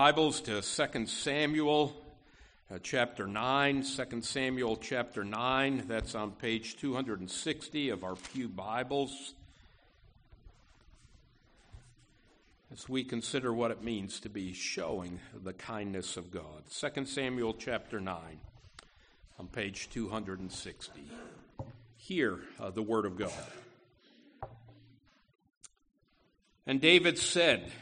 Bibles to 2 Samuel chapter 9, 2 Samuel chapter 9. That's on page 260 of our Pew Bibles. As we consider what it means to be showing the kindness of God. 2 Samuel chapter 9 on page 260. Hear the word of God. And David said,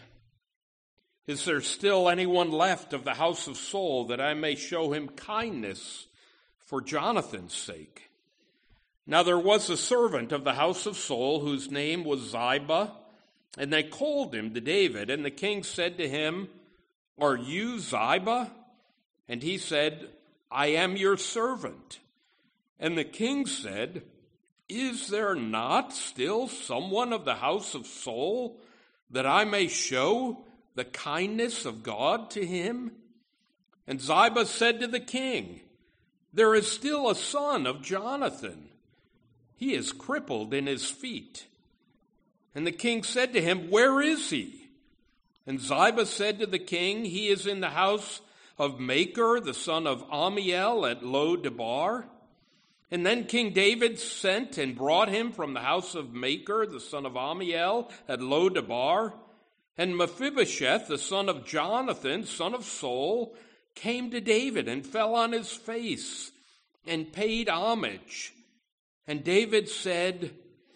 "Is there still anyone left of the house of Saul that I may show him kindness for Jonathan's sake?" Now there was a servant of the house of Saul whose name was Ziba, and they called him to David. And the king said to him, "Are you Ziba?" And he said, "I am your servant." And the king said, "Is there not still someone of the house of Saul that I may show the kindness of God to him?" And Ziba said to the king, "There is still a son of Jonathan. He is crippled in his feet." And the king said to him, "Where is he?" And Ziba said to the king, "He is in the house of Machir, the son of Ammiel, at Lo-debar." And then King David sent and brought him from the house of Machir, the son of Ammiel, at Lo-debar. And Mephibosheth, the son of Jonathan, son of Saul, came to David and fell on his face and paid homage. And David said,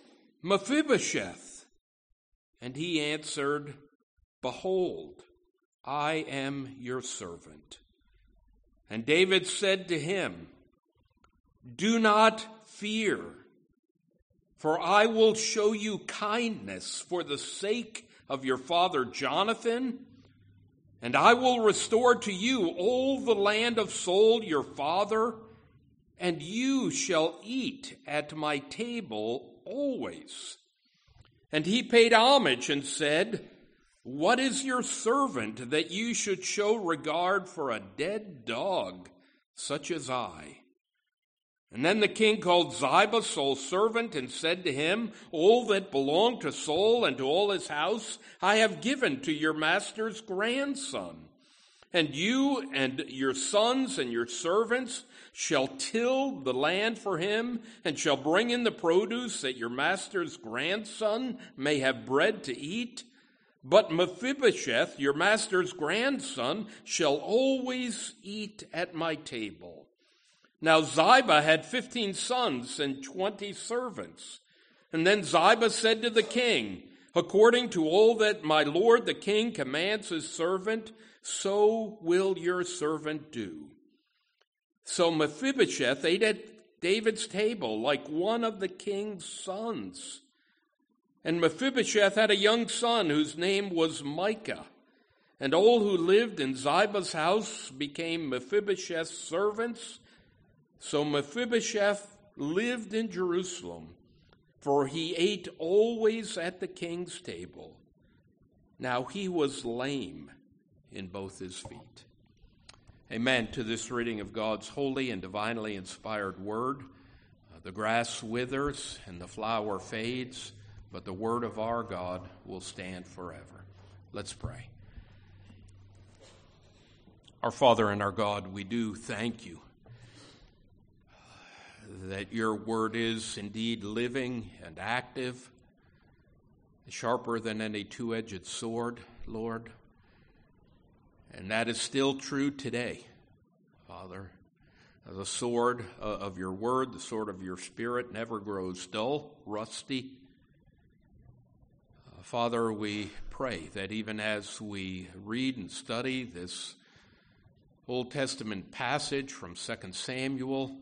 "Mephibosheth." And he answered, "Behold, I am your servant." And David said to him, "Do not fear, for I will show you kindness for the sake of your father Jonathan, and I will restore to you all the land of Saul your father, and you shall eat at my table always." And he paid homage and said, "What is your servant that you should show regard for a dead dog such as I?" And then the king called Ziba, Saul's servant, and said to him, "All that belonged to Saul and to all his house I have given to your master's grandson. And you and your sons and your servants shall till the land for him, and shall bring in the produce that your master's grandson may have bread to eat. But Mephibosheth, your master's grandson, shall always eat at my table." Now Ziba had 15 sons and 20 servants. And then Ziba said to the king, "According to all that my lord the king commands his servant, so will your servant do." So Mephibosheth ate at David's table like one of the king's sons. And Mephibosheth had a young son whose name was Micah. And all who lived in Ziba's house became Mephibosheth's servants. So Mephibosheth lived in Jerusalem, for he ate always at the king's table. Now he was lame in both his feet. Amen to this reading of God's holy and divinely inspired word. The grass withers and the flower fades, but the word of our God will stand forever. Let's pray. Our Father and our God, we do thank you that your word is indeed living and active, sharper than any two-edged sword, Lord. And that is still true today, Father. The sword of your word, the sword of your spirit, never grows dull, rusty. Father, we pray that even as we read and study this Old Testament passage from 2 Samuel,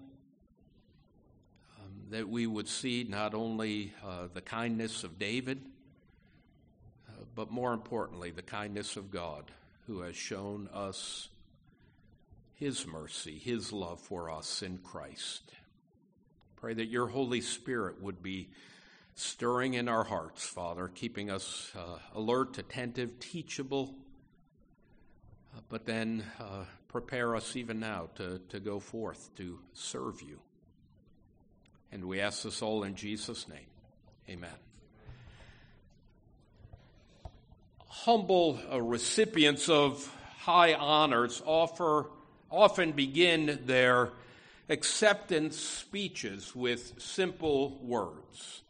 that we would see not only the kindness of David, but more importantly, the kindness of God, who has shown us his mercy, his love for us in Christ. Pray that your Holy Spirit would be stirring in our hearts, Father, keeping us alert, attentive, teachable, but then prepare us even now to go forth to serve you. And we ask this all in Jesus' name. Amen. Humble recipients of high honors often begin their acceptance speeches with simple words.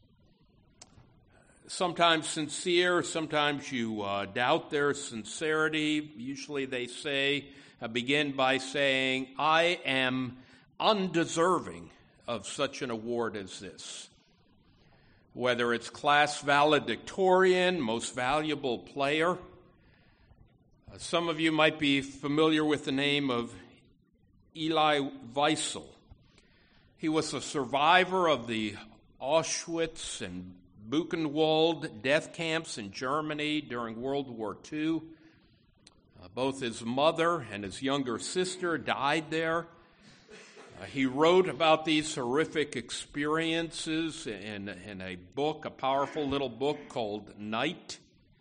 Sometimes sincere, sometimes you doubt their sincerity. Usually they begin by saying, I am undeserving of such an award as this. Whether it's class valedictorian, most valuable player. Some of you might be familiar with the name of Elie Wiesel. He was a survivor of the Auschwitz and Buchenwald death camps in Germany during World War II. Both his mother and his younger sister died there. He wrote about these horrific experiences in a book, a powerful little book called Night.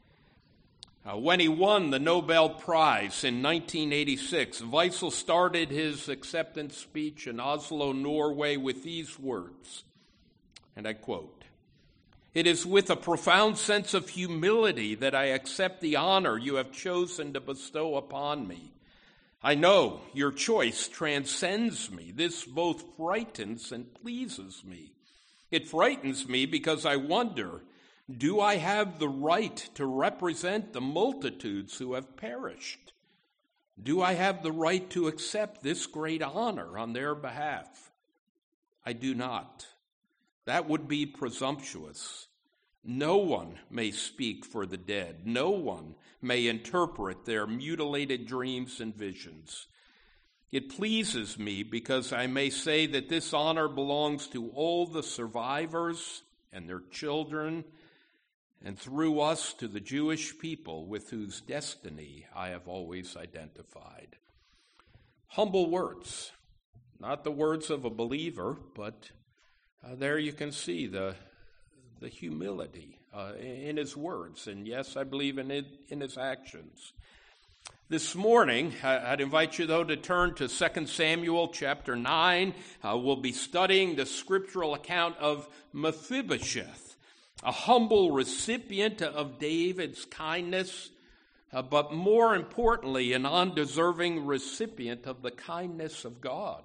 When he won the Nobel Prize in 1986, Wiesel started his acceptance speech in Oslo, Norway, with these words, and I quote, "It is with a profound sense of humility that I accept the honor you have chosen to bestow upon me. I know your choice transcends me. This both frightens and pleases me. It frightens me because I wonder, do I have the right to represent the multitudes who have perished? Do I have the right to accept this great honor on their behalf? I do not. That would be presumptuous. No one may speak for the dead. No one may interpret their mutilated dreams and visions. It pleases me because I may say that this honor belongs to all the survivors and their children, and through us to the Jewish people with whose destiny I have always identified." Humble words, not the words of a believer, but there you can see the humility in his words, and yes, I believe in his actions. This morning, I'd invite you, though, to turn to 2 Samuel chapter 9. We'll be studying the scriptural account of Mephibosheth, a humble recipient of David's kindness, but more importantly, an undeserving recipient of the kindness of God.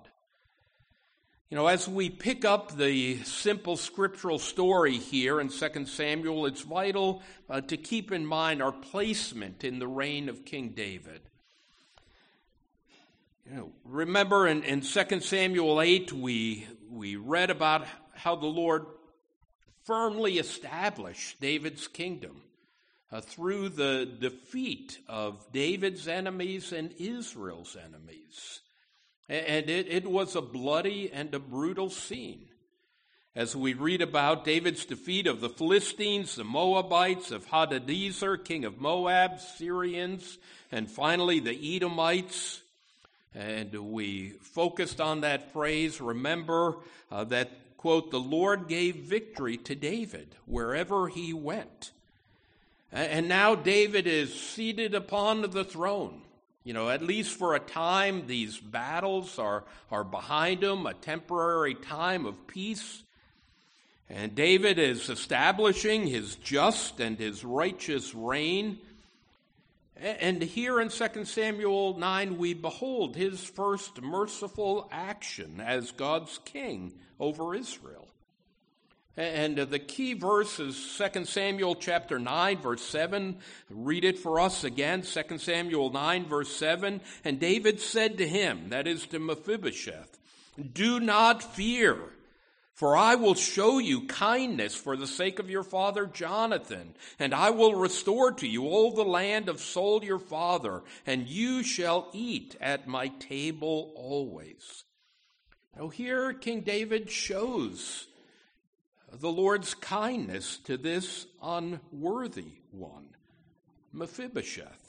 You know, as we pick up the simple scriptural story here in 2 Samuel, it's vital to keep in mind our placement in the reign of King David. You know, remember in 2 Samuel 8, we read about how the Lord firmly established David's kingdom through the defeat of David's enemies and Israel's enemies. And it was a bloody and a brutal scene. As we read about David's defeat of the Philistines, the Moabites, of Hadadezer, king of Moab, Syrians, and finally the Edomites. And we focused on that phrase, remember that, quote, "the Lord gave victory to David wherever he went." And now David is seated upon the throne. You know, at least for a time, these battles are behind him, a temporary time of peace. And David is establishing his just and his righteous reign. And here in 2 Samuel 9, we behold his first merciful action as God's king over Israel. And the key verse is 2 Samuel chapter 9, verse 7. Read it for us again, 2 Samuel 9, verse 7. "And David said to him," that is to Mephibosheth, "Do not fear, for I will show you kindness for the sake of your father Jonathan, and I will restore to you all the land of Saul your father, and you shall eat at my table always." Now here King David shows the Lord's kindness to this unworthy one, Mephibosheth.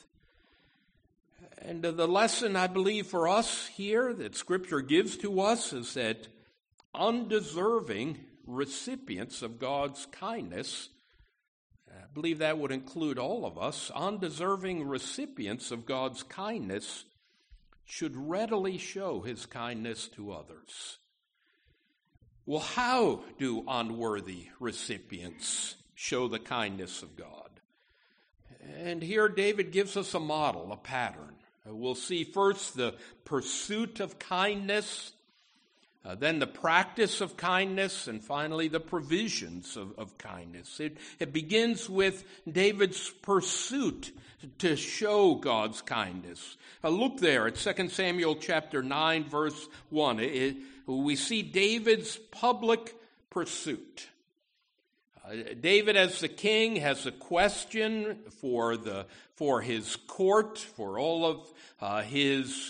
And the lesson, I believe, for us here that Scripture gives to us is that undeserving recipients of God's kindness, I believe that would include all of us, undeserving recipients of God's kindness should readily show his kindness to others. Well, how do unworthy recipients show the kindness of God? And here David gives us a model, a pattern. We'll see first the pursuit of kindness, then the practice of kindness, and finally the provisions of kindness. It begins with David's pursuit to show God's kindness. Look there at 2 Samuel chapter 9, verse 1. We see David's public pursuit. David, as the king, has a question for his court, for all of his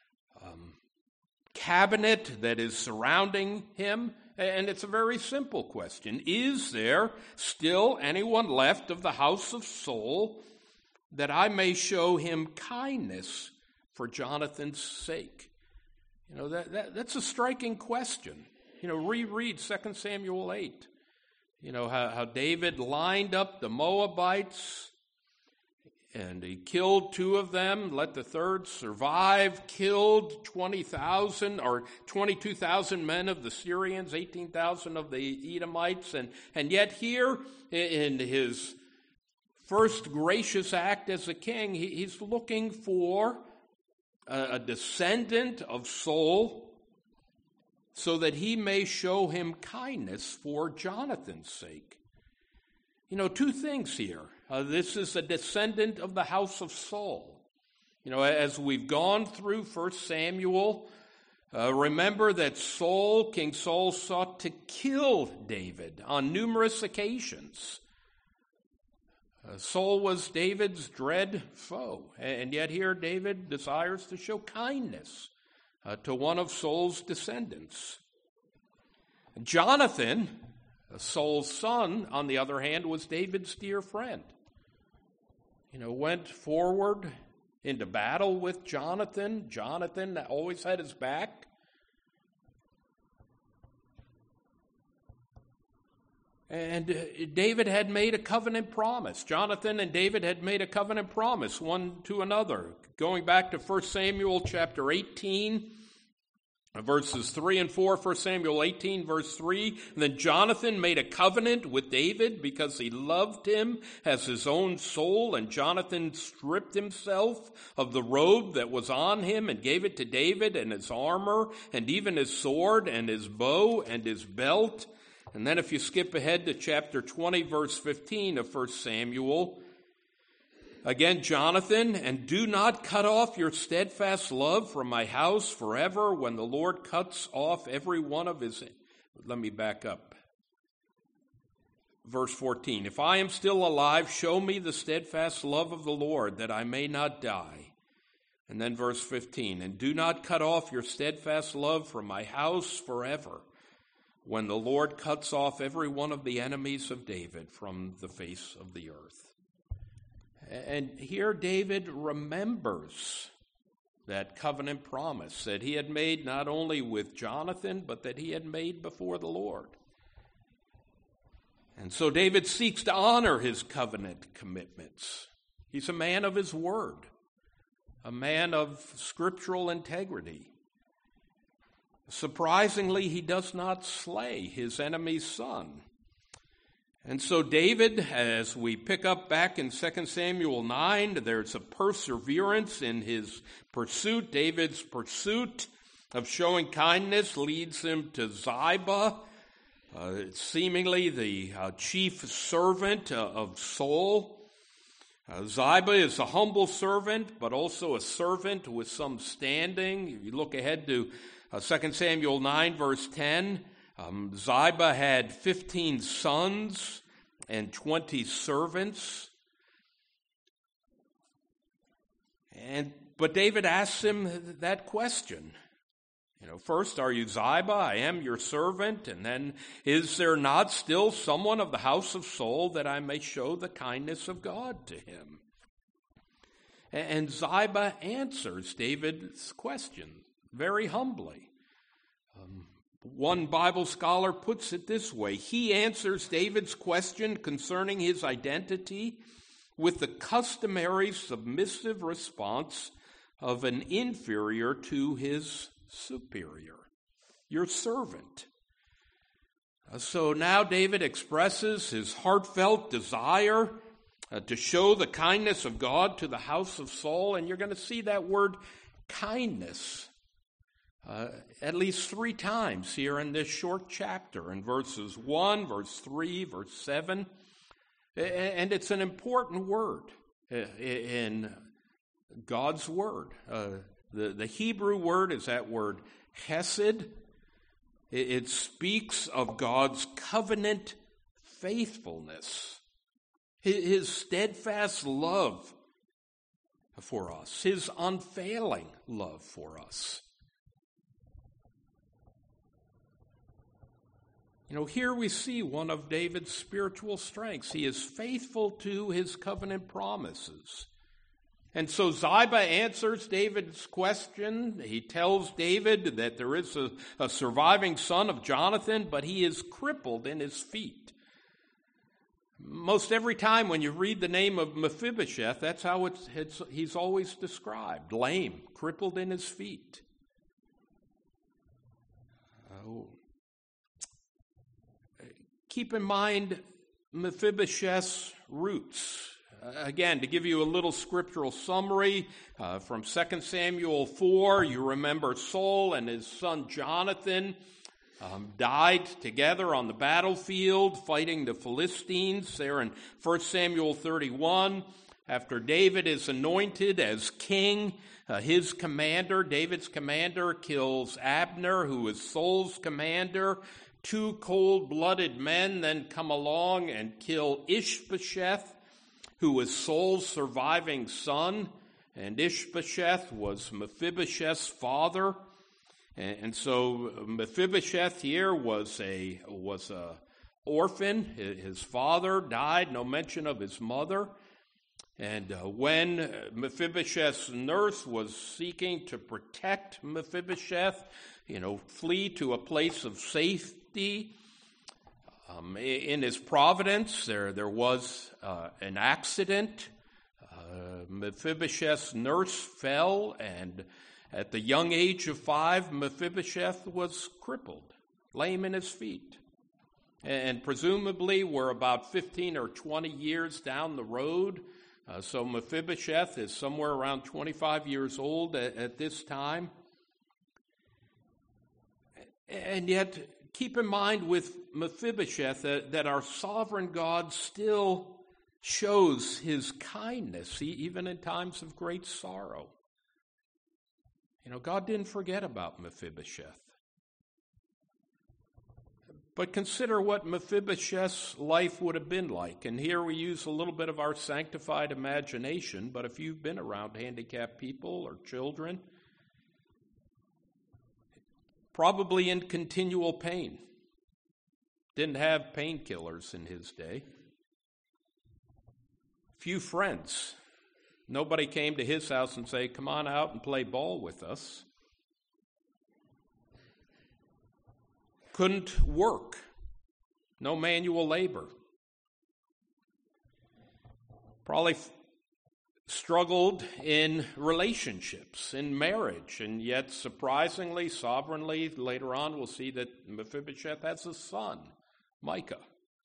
cabinet that is surrounding him, and it's a very simple question. Is there still anyone left of the house of Saul that I may show him kindness for Jonathan's sake? That's a striking question. Reread 2 Samuel 8. How David lined up the Moabites, and he killed 2 of them, let the third survive, killed 20,000 or 22,000 men of the Syrians, 18,000 of the Edomites, and yet here in his first gracious act as a king, he's looking for a descendant of Saul, so that he may show him kindness for Jonathan's sake. 2 things here. This is a descendant of the house of Saul. As we've gone through 1 Samuel, remember that King Saul sought to kill David on numerous occasions. Saul was David's dread foe, and yet here David desires to show kindness to one of Saul's descendants. Jonathan, Saul's son, on the other hand, was David's dear friend. Went forward into battle with Jonathan. Jonathan always had his back. And David had made a covenant promise. Jonathan and David had made a covenant promise one to another. Going back to 1 Samuel chapter 18, verses 3 and 4, 1 Samuel 18, verse 3, then Jonathan made a covenant with David because he loved him as his own soul, and Jonathan stripped himself of the robe that was on him and gave it to David, and his armor, and even his sword, and his bow, and his belt. And then if you skip ahead to chapter 20, verse 15 of 1 Samuel, again, Jonathan, and do not cut off your steadfast love from my house forever when the Lord cuts off every one of his... Let me back up. Verse 14, if I am still alive, show me the steadfast love of the Lord, that I may not die. And then verse 15, and do not cut off your steadfast love from my house forever when the Lord cuts off every one of the enemies of David from the face of the earth. And here David remembers that covenant promise that he had made not only with Jonathan, but that he had made before the Lord. And so David seeks to honor his covenant commitments. He's a man of his word, a man of scriptural integrity. Surprisingly, he does not slay his enemy's son. And so David, as we pick up back in 2 Samuel 9, there's a perseverance in his pursuit. David's pursuit of showing kindness leads him to Ziba, seemingly the chief servant of Saul. Ziba is a humble servant, but also a servant with some standing. If you look ahead to 2 Samuel 9, verse 10, Ziba had 15 sons and 20 servants. But David asks him that question. First, are you Ziba? I am your servant. And then, is there not still someone of the house of Saul that I may show the kindness of God to him? And Ziba answers David's question very humbly. One Bible scholar puts it this way. He answers David's question concerning his identity with the customary submissive response of an inferior to his superior, your servant. So now David expresses his heartfelt desire to show the kindness of God to the house of Saul. And you're going to see that word kindness at least 3 times here in this short chapter, in verses 1, verse 3, verse 7. And it's an important word in God's word. The Hebrew word is that word hesed. It speaks of God's covenant faithfulness, his steadfast love for us, his unfailing love for us. Here we see one of David's spiritual strengths. He is faithful to his covenant promises. And so Ziba answers David's question. He tells David that there is a surviving son of Jonathan, but he is crippled in his feet. Most every time when you read the name of Mephibosheth, that's how he's always described: lame, crippled in his feet. Keep in mind Mephibosheth's roots. Again, to give you a little scriptural summary from 2 Samuel 4, you remember Saul and his son Jonathan died together on the battlefield fighting the Philistines there in 1 Samuel 31. After David is anointed as king, David's commander kills Abner, who is Saul's commander. 2 cold-blooded men then come along and kill Ishbosheth, who was Saul's surviving son, and Ishbosheth was Mephibosheth's father. And so Mephibosheth here was a orphan. His father died, no mention of his mother. And when Mephibosheth's nurse was seeking to protect Mephibosheth, flee to a place of safety, in his providence, there was an accident. Mephibosheth's nurse fell, and at the young age of 5, Mephibosheth was crippled, lame in his feet. And presumably we're about 15 or 20 years down the road. So Mephibosheth is somewhere around 25 years old at this time. And yet, keep in mind with Mephibosheth that our sovereign God still shows his kindness, even in times of great sorrow. God didn't forget about Mephibosheth. But consider what Mephibosheth's life would have been like. And here we use a little bit of our sanctified imagination, but if you've been around handicapped people or children, probably in continual pain. Didn't have painkillers in his day. Few friends. Nobody came to his house and say, "Come on out and play ball with us." Couldn't work. No manual labor. Probably struggled in relationships, in marriage, and yet surprisingly, sovereignly, later on we'll see that Mephibosheth has a son, Micah.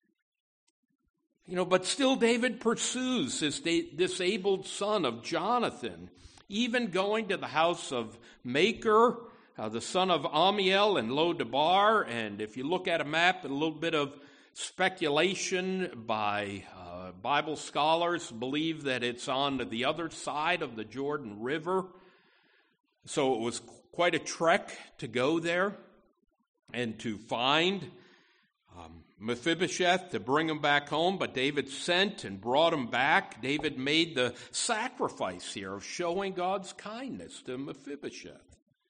But still David pursues this disabled son of Jonathan, even going to the house of Machir, the son of Amiel in Lo-debar. And if you look at a map, a little bit of speculation by Bible scholars believe that it's on the other side of the Jordan River. So it was quite a trek to go there and to find Mephibosheth, to bring him back home. But David sent and brought him back. David made the sacrifice here of showing God's kindness to Mephibosheth.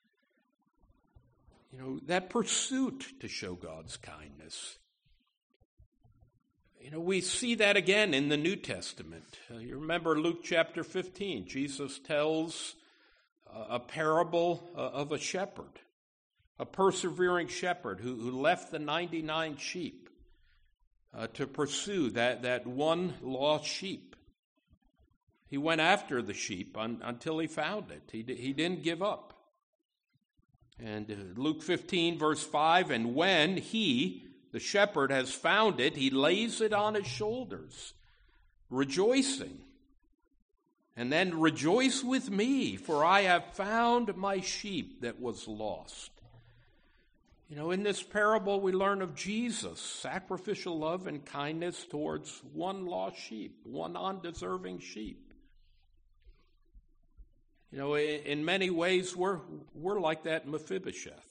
That pursuit to show God's kindness. We see that again in the New Testament. You remember Luke chapter 15. Jesus tells a parable of a shepherd, a persevering shepherd who left the 99 sheep to pursue that one lost sheep. He went after the sheep until he found it. He didn't give up. And Luke 15, verse 5, and when he, the shepherd, has found it, he lays it on his shoulders rejoicing. And then rejoice with me, for I have found my sheep that was lost. You know, in this parable we learn of Jesus' sacrificial love and kindness towards one lost sheep, one undeserving sheep. You know, in many ways we're like that Mephibosheth.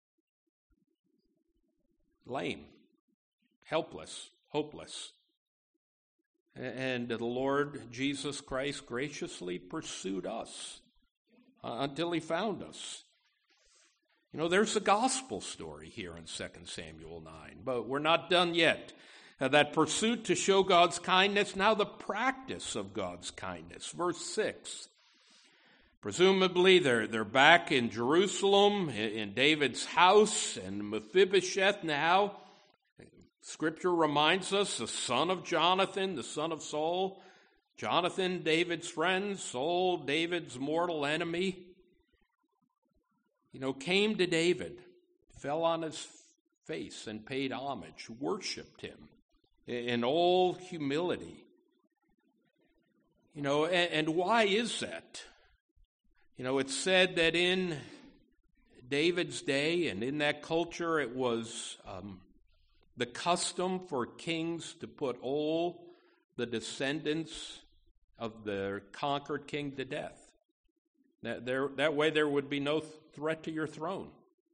Lame, helpless, hopeless. And the Lord Jesus Christ graciously pursued us until he found us. You know, there's a gospel story here in 2 Samuel 9, but we're not done yet. That pursuit to show God's kindness, now the practice of God's kindness. Verse 6. Presumably they're back in Jerusalem, in David's house, and Mephibosheth now, Scripture reminds us, the son of Jonathan, the son of Saul. Jonathan, David's friend, Saul, David's mortal enemy. You know, came to David, fell on his face and paid homage, worshiped him in all humility. You know, and why is that? You know, it's said that in David's day and in that culture it was the custom for kings to put all the descendants of the conquered king to death. That way there would be no threat to your throne.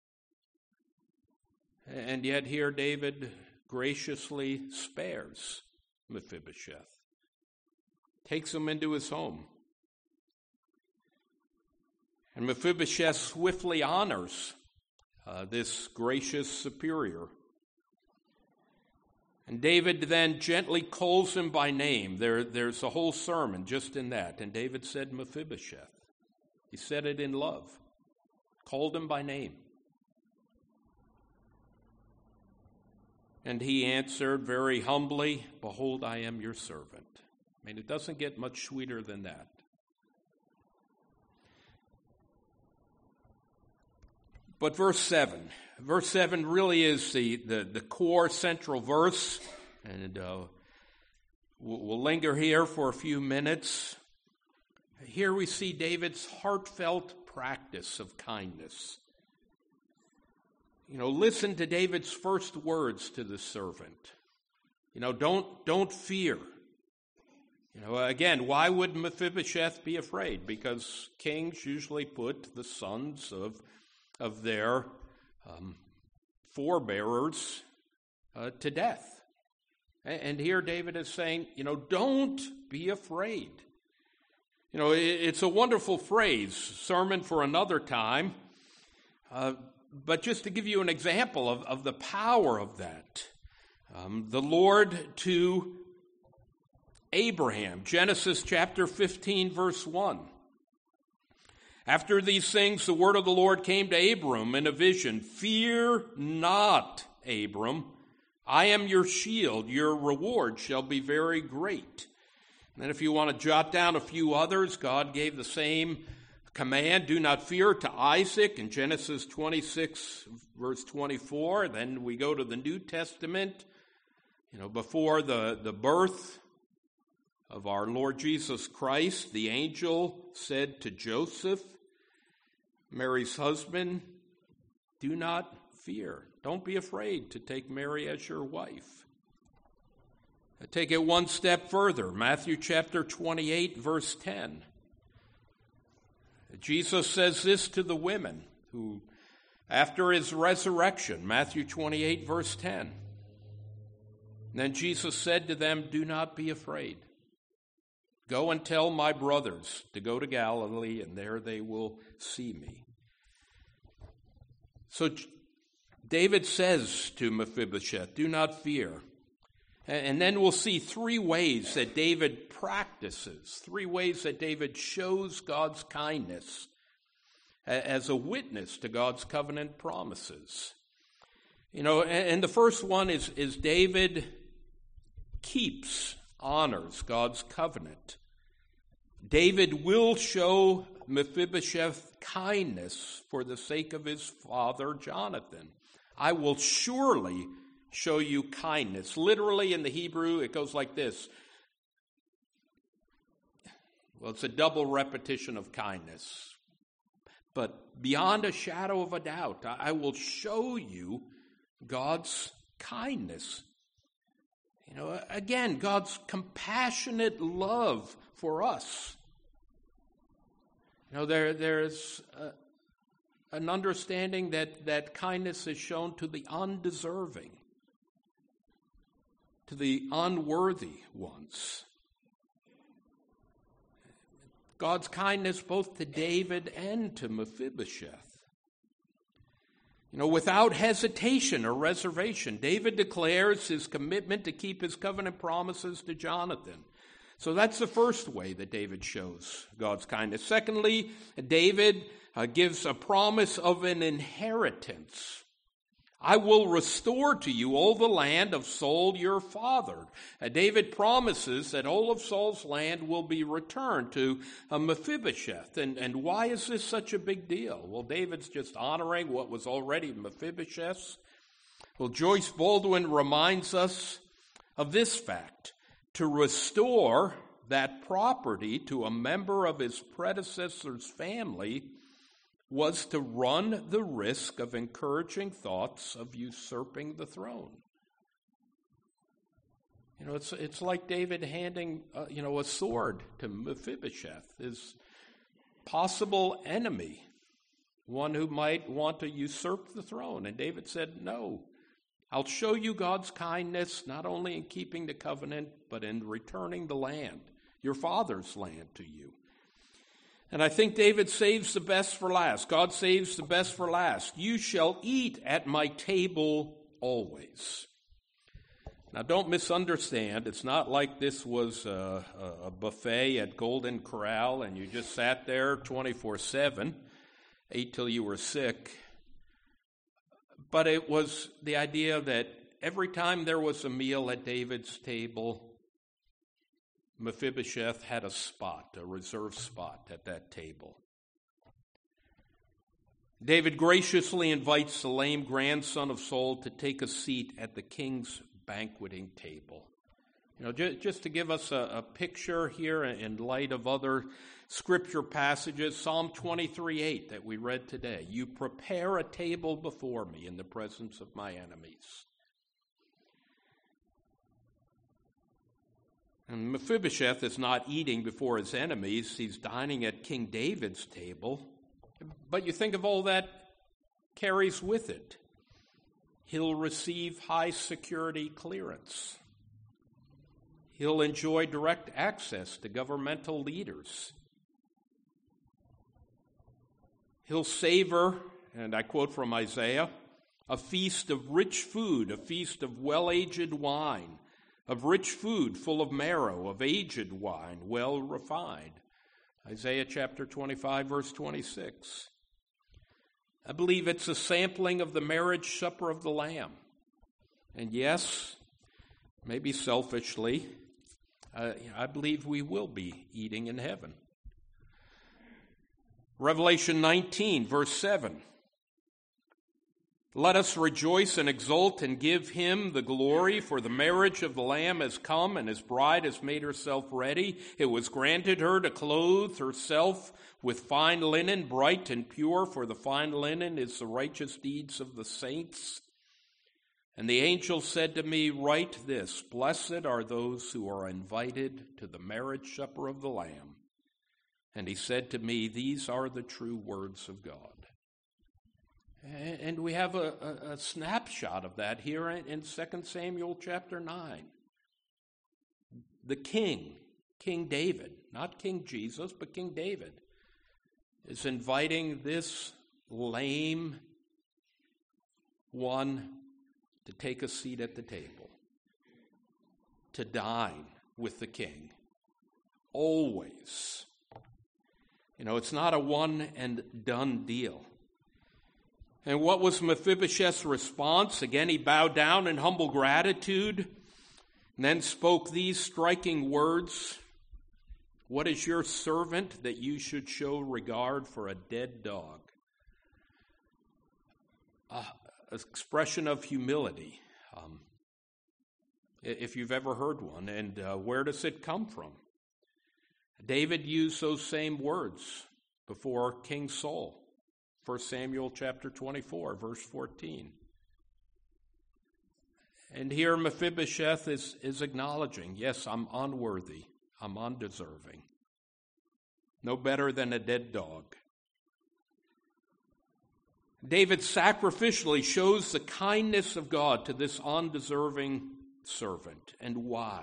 And yet here David graciously spares Mephibosheth, takes him into his home. And Mephibosheth swiftly honors this gracious superior. And David then gently calls him by name. There's a whole sermon just in that. And David said Mephibosheth. He said it in love. Called him by name. And he answered very humbly, "Behold, I am your servant." I mean, it doesn't get much sweeter than that. But verse 7 really is the core central verse, and we'll linger here for a few minutes. Here we see David's heartfelt practice of kindness. You know, listen to David's first words to the servant. You know, don't fear. You know, again, why would Mephibosheth be afraid? Because kings usually put the sons of their forebearers to death. And here David is saying, you know, don't be afraid. You know, it's a wonderful phrase, sermon for another time. But just to give you an example of the power of that, the Lord to Abraham, Genesis chapter 15, verse 1. After these things, the word of the Lord came to Abram in a vision. "Fear not, Abram. I am your shield. Your reward shall be very great." And then if you want to jot down a few others, God gave the same command, "Do not fear," to Isaac in Genesis 26, verse 24. Then we go to the New Testament, you know, before the birth of our Lord Jesus Christ, the angel said to Joseph, Mary's husband, "Do not fear. Don't be afraid to take Mary as your wife." I take it one step further. Matthew chapter 28, verse 10. Jesus says this to the women who, after his resurrection, Matthew 28, verse 10. And then Jesus said to them, "Do not be afraid. Go and tell my brothers to go to Galilee, and there they will see me." So David says to Mephibosheth, "Do not fear." And then we'll see three ways that David practices, three ways that David shows God's kindness as a witness to God's covenant promises. You know, and the first one is David honors God's covenant. David will show Mephibosheth kindness for the sake of his father Jonathan. "I will surely show you kindness." Literally in the Hebrew, it goes like this: Well, it's a double repetition of kindness. But beyond a shadow of a doubt, I will show you God's kindness. Again, God's compassionate love for us. There's an understanding that kindness is shown to the undeserving, to the unworthy ones. God's kindness both to David and to Mephibosheth. Without hesitation or reservation, David declares his commitment to keep his covenant promises to Jonathan. So that's the first way that David shows God's kindness. Secondly, David gives a promise of an inheritance. I will restore to you all the land of Saul your father. David promises that all of Saul's land will be returned to Mephibosheth. And why is this such a big deal? Well, David's just honoring what was already Mephibosheth's. Well, Joyce Baldwin reminds us of this fact. To restore that property to a member of his predecessor's family was to run the risk of encouraging thoughts of usurping the throne. It's like David handing, a sword to Mephibosheth, his possible enemy, one who might want to usurp the throne. And David said, no, I'll show you God's kindness, not only in keeping the covenant, but in returning the land, your father's land, to you. And I think David saves the best for last. God saves the best for last. You shall eat at my table always. Now, don't misunderstand. It's not like this was a buffet at Golden Corral and you just sat there 24/7, ate till you were sick. But it was the idea that every time there was a meal at David's table, Mephibosheth had a spot, a reserved spot at that table. David graciously invites the lame grandson of Saul to take a seat at the king's banqueting table. Just to give us a picture here in light of other scripture passages, Psalm 23:8 that we read today. You prepare a table before me in the presence of my enemies. And Mephibosheth is not eating before his enemies. He's dining at King David's table. But you think of all that carries with it. He'll receive high security clearance. He'll enjoy direct access to governmental leaders. He'll savor, and I quote from Isaiah, a feast of rich food, a feast of well-aged wine, of rich food full of marrow, of aged wine, well refined. Isaiah chapter 25, verse 26. I believe it's a sampling of the marriage supper of the Lamb. And yes, maybe selfishly, I believe we will be eating in heaven. Revelation 19, verse 7. Let us rejoice and exult and give him the glory, for the marriage of the Lamb has come, and his bride has made herself ready. It was granted her to clothe herself with fine linen, bright and pure, for the fine linen is the righteous deeds of the saints. And the angel said to me, write this, blessed are those who are invited to the marriage supper of the Lamb. And he said to me, these are the true words of God. And we have a snapshot of that here in 2 Samuel chapter 9. The king, King David, not King Jesus, but King David, is inviting this lame one to take a seat at the table, to dine with the king. Always. It's not a one and done deal. And what was Mephibosheth's response? Again, he bowed down in humble gratitude and then spoke these striking words. What is your servant that you should show regard for a dead dog? Expression of humility, if you've ever heard one. And where does it come from? David used those same words before King Saul. 1 Samuel chapter 24, verse 14. And here Mephibosheth is acknowledging, yes, I'm unworthy, I'm undeserving. No better than a dead dog. David sacrificially shows the kindness of God to this undeserving servant. And why?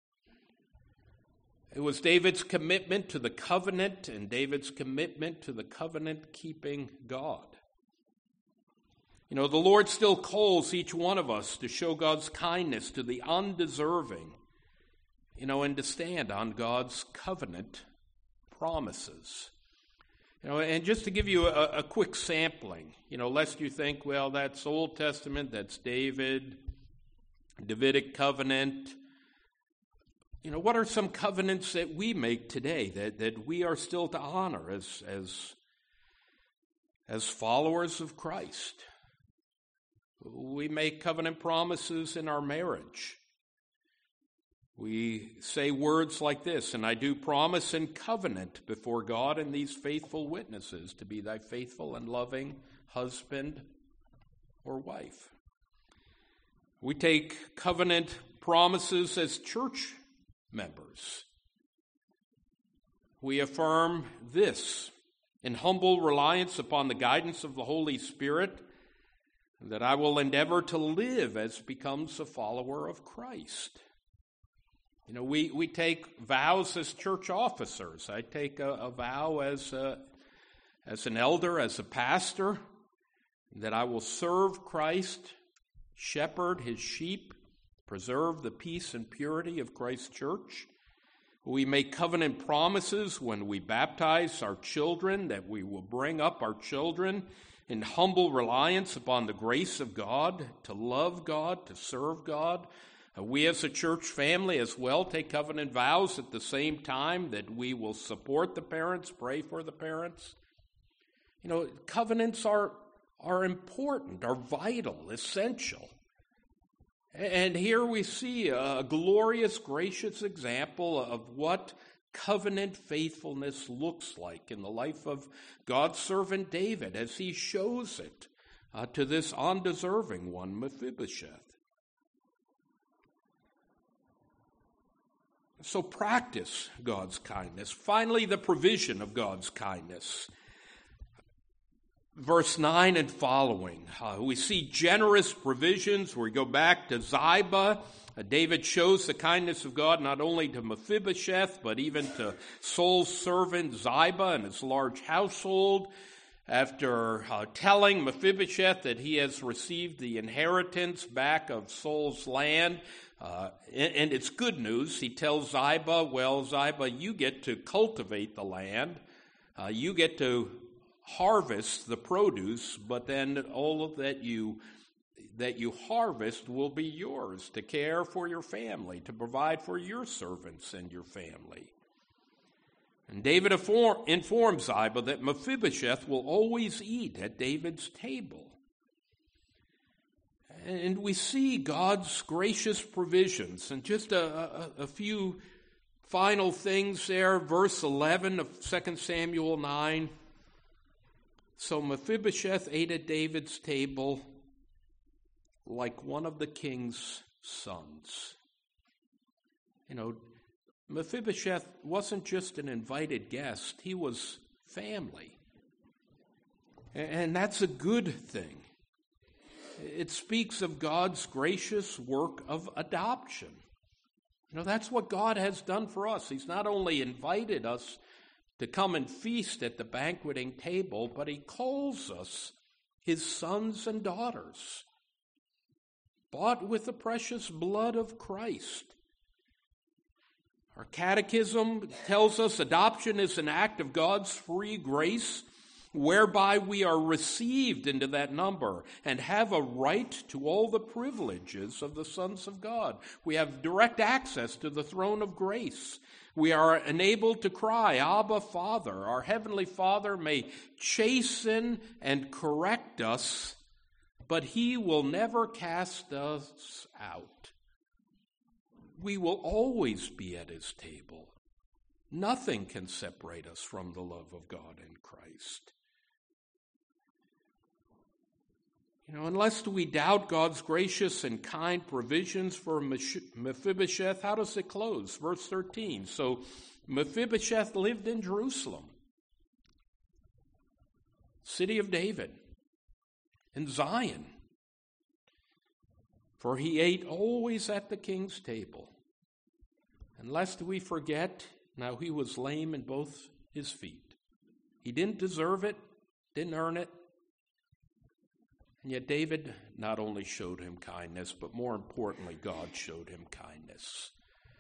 It was David's commitment to the covenant and David's commitment to the covenant-keeping God. You know, the Lord still calls each one of us to show God's kindness to the undeserving, and to stand on God's covenant promises. And just to give you a quick sampling, lest you think, well, that's Old Testament, that's Davidic covenant. What are some covenants that we make today that we are still to honor as followers of Christ? We make covenant promises in our marriage. We say words like this, and I do promise and covenant before God and these faithful witnesses to be thy faithful and loving husband or wife. We take covenant promises as church members. We affirm this in humble reliance upon the guidance of the Holy Spirit, that I will endeavor to live as becomes a follower of Christ. We take vows as church officers. I take a vow as an elder, as a pastor, that I will serve Christ, shepherd his sheep, preserve the peace and purity of Christ's church. We make covenant promises when we baptize our children that we will bring up our children in humble reliance upon the grace of God, to love God, to serve God. We as a church family as well take covenant vows at the same time that we will support the parents, pray for the parents. Covenants are important, are vital, essential. And here we see a glorious, gracious example of what covenant faithfulness looks like in the life of God's servant David as he shows it to this undeserving one, Mephibosheth. So practice God's kindness. Finally, the provision of God's kindness. Verse 9 and following, we see generous provisions. We go back to Ziba. David shows the kindness of God not only to Mephibosheth, but even to Saul's servant Ziba and his large household. After telling Mephibosheth that he has received the inheritance back of Saul's land, and it's good news, he tells Ziba, well, Ziba, you get to cultivate the land. You get to harvest the produce, but then all of that you harvest will be yours to care for your family, to provide for your servants and your family. And David informs Ziba that Mephibosheth will always eat at David's table. And we see God's gracious provisions. And just a few final things there. Verse 11 of 2 Samuel 9. So Mephibosheth ate at David's table like one of the king's sons. Mephibosheth wasn't just an invited guest. He was family. And that's a good thing. It speaks of God's gracious work of adoption. That's what God has done for us. He's not only invited us to come and feast at the banqueting table, but he calls us his sons and daughters, bought with the precious blood of Christ. Our catechism tells us adoption is an act of God's free grace, whereby we are received into that number and have a right to all the privileges of the sons of God. We have direct access to the throne of grace. We are enabled to cry, Abba, Father. Our Heavenly Father may chasten and correct us, but he will never cast us out. We will always be at his table. Nothing can separate us from the love of God in Christ. Unless we doubt God's gracious and kind provisions for Mephibosheth, how does it close? Verse 13. So Mephibosheth lived in Jerusalem, city of David, in Zion, for he ate always at the king's table. And lest we forget, now he was lame in both his feet. He didn't deserve it, didn't earn it. And yet David not only showed him kindness, but more importantly, God showed him kindness.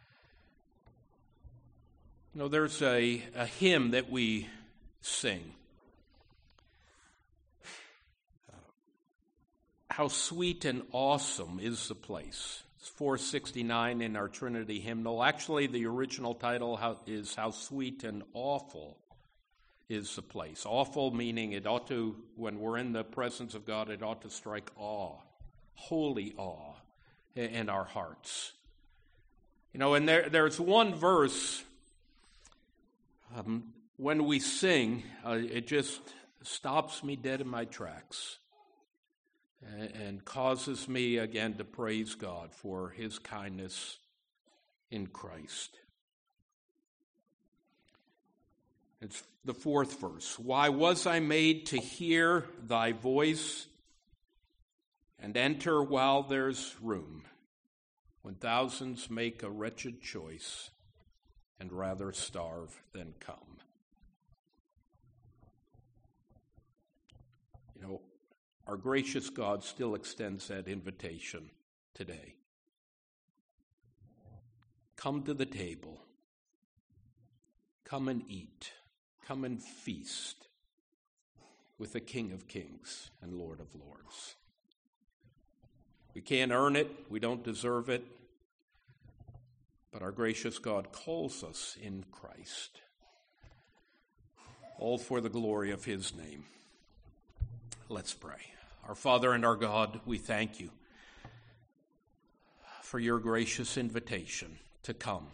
There's a hymn that we sing. How sweet and awesome is the place. It's 469 in our Trinity hymnal. Actually, the original title is How Sweet and Awful is the place. Awful meaning it ought to, when we're in the presence of God, it ought to strike awe, holy awe in our hearts. And there's one verse when we sing, it just stops me dead in my tracks and causes me again to praise God for his kindness in Christ. It's the fourth verse. Why was I made to hear thy voice and enter while there's room, when thousands make a wretched choice and rather starve than come? Our gracious God still extends that invitation today. Come to the table. Come and eat. Come and feast with the King of Kings and Lord of Lords. We can't earn it. We don't deserve it. But our gracious God calls us in Christ, all for the glory of his name. Let's pray. Our Father and our God, we thank you for your gracious invitation to come.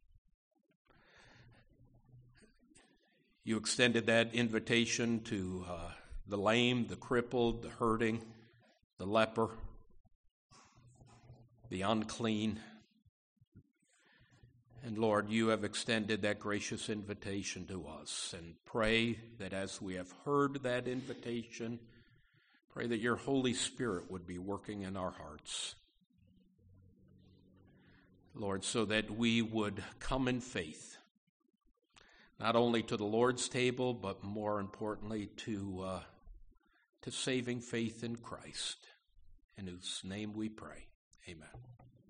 You extended that invitation to the lame, the crippled, the hurting, the leper, the unclean. And Lord, you have extended that gracious invitation to us. And pray that as we have heard that invitation, pray that your Holy Spirit would be working in our hearts. Lord, so that we would come in faith, not only to the Lord's table, but more importantly to saving faith in Christ, in whose name we pray. Amen.